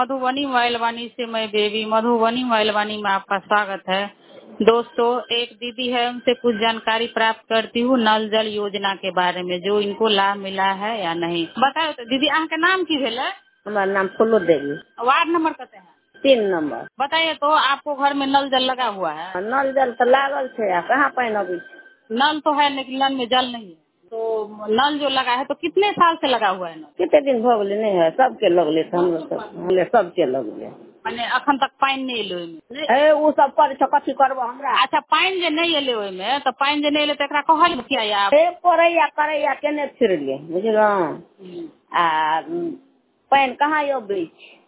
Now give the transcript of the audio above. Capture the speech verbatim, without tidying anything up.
Madhubani mobile वाणी से मैं baby Madhubani mobile वाणी में आपका स्वागत है। दोस्तों, एक दीदी है, उनसे कुछ जानकारी प्राप्त करती हूँ नल जल योजना के बारे में, जो इनको लाभ मिला है या नहीं। बताओ तो दीदी, आपका नाम की भेल है? हमारा नाम फुल्लू देवी। वार्ड नंबर कते है? तीन नंबर। बताइए तो, आपको घर में नल जल लगा हुआ है? नल जल तो लागल है, कहाँ पानी अभी? नल तो है लेकिन नल में जल नहीं है। तो नल जो लगा है तो कितने साल से लगा हुआ है नल? कितने दिन भोगले नहीं है, सबके लगले तो हम लोग सब हमले सबके लगले। मैंने अखन तक पानी नहीं एलो ओहिमे। ए वो सब कर कथी करबो हमरा? अच्छा, पानी जे नहीं एले ओहिमे, तो पानी जे नहीं एले तो एकरा कहल किया या आप? ए करैया करैया केने फिरले बुझलो। आ पानी कहाँ अबै?